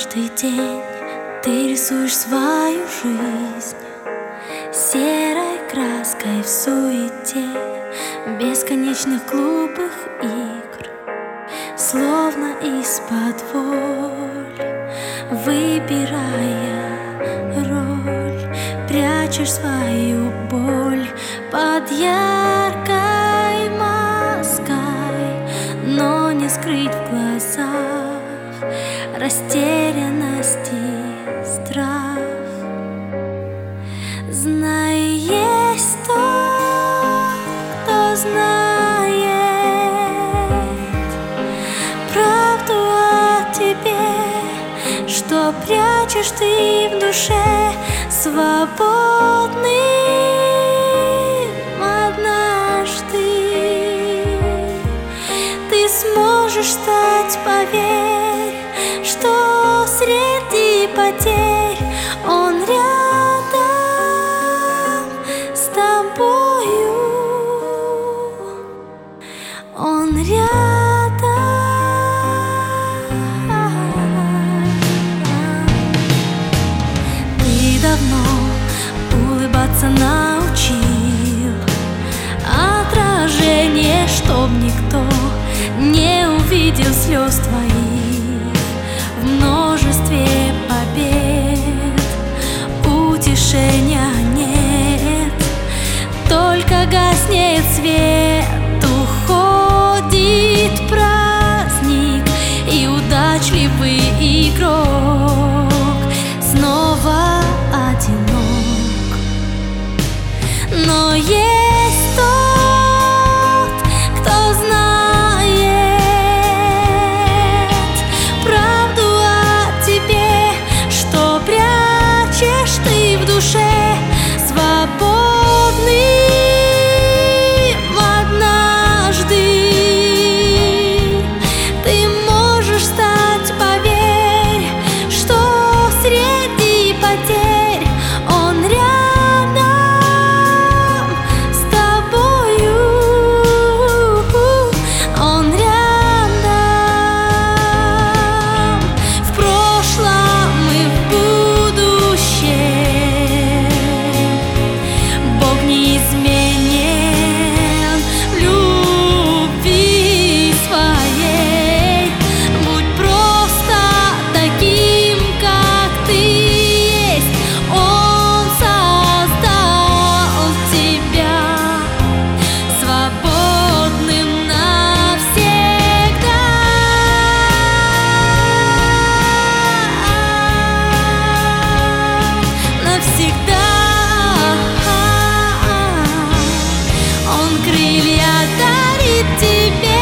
Каждый день ты рисуешь свою жизнь серой краской в суете бесконечных глупых игр, словно из-под воль, выбирая роль, прячешь свою боль под яркой маской, но не скрыть в глазах растерянность и страх. Знай, есть тот, кто знает правду о тебе, что прячешь ты в душе свободным однажды. Ты сможешь стать, поверь, что среди потерь он рядом с тобою, он рядом. Ты давно улыбаться научил отражение, чтоб никто не увидел слез твоих. В множестве побед утешения нет, только гаснет свет, уходит праздник, и удачливый игрок снова одинок. Но есть тот, кто знает правду о тебе, что прячешь ты в душе свободным однажды. Ты можешь стать, поверь, что среди потерь он рядом с тобою, он рядом. В прошлом и в будущем Бог неизменен в любви своей. Будь просто таким, как ты есть. Он создал тебя свободным навсегда. Навсегда. Он крылья дарит тебе.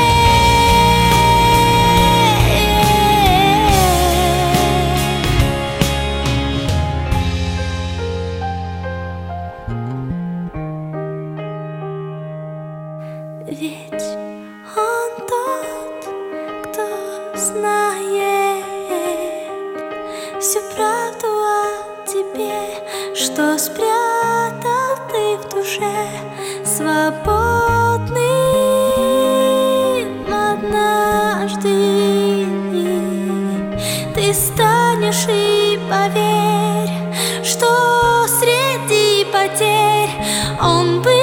Ведь он тот, кто знает всю правду о тебе, что спрятал ты в душе свободным однажды. Ты станешь, и поверь, что среди потерь он был.